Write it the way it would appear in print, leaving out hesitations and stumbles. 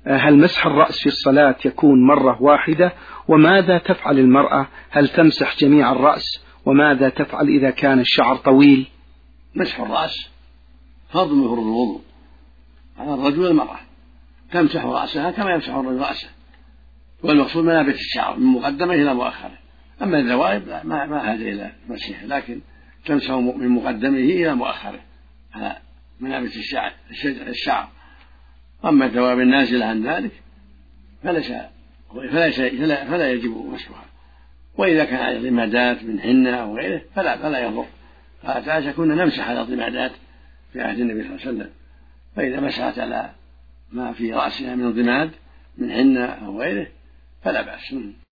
هل مسح الرأس في الصلاة يكون مرة واحدة؟ وماذا تفعل المرأة؟ هل تمسح جميع الرأس؟ وماذا تفعل إذا كان الشعر طويل؟ مسح الرأس فرض من فروض الوضوء على الرجل والمرأة، تمسح رأسها كما يمسح الرجل رأسه، والمقصود منابت الشعر من مقدمه إلى مؤخره. أما الذوائب ما هذه إلى مسيح، لكن تمسح من مقدمه إلى مؤخره على منابت الشعر. أما الذوائب النازلة عن ذلك فلا يجب مسحها. وإذا كان على ضمادات من حنة أو غيره فلا يضر. قالت عائشة كنا نمسح على ضمادات في عهد النبي صلى الله عليه وسلم، فإذا مسحت على ما في رأسها من ضماد من حنة أو غيره فلا بأس.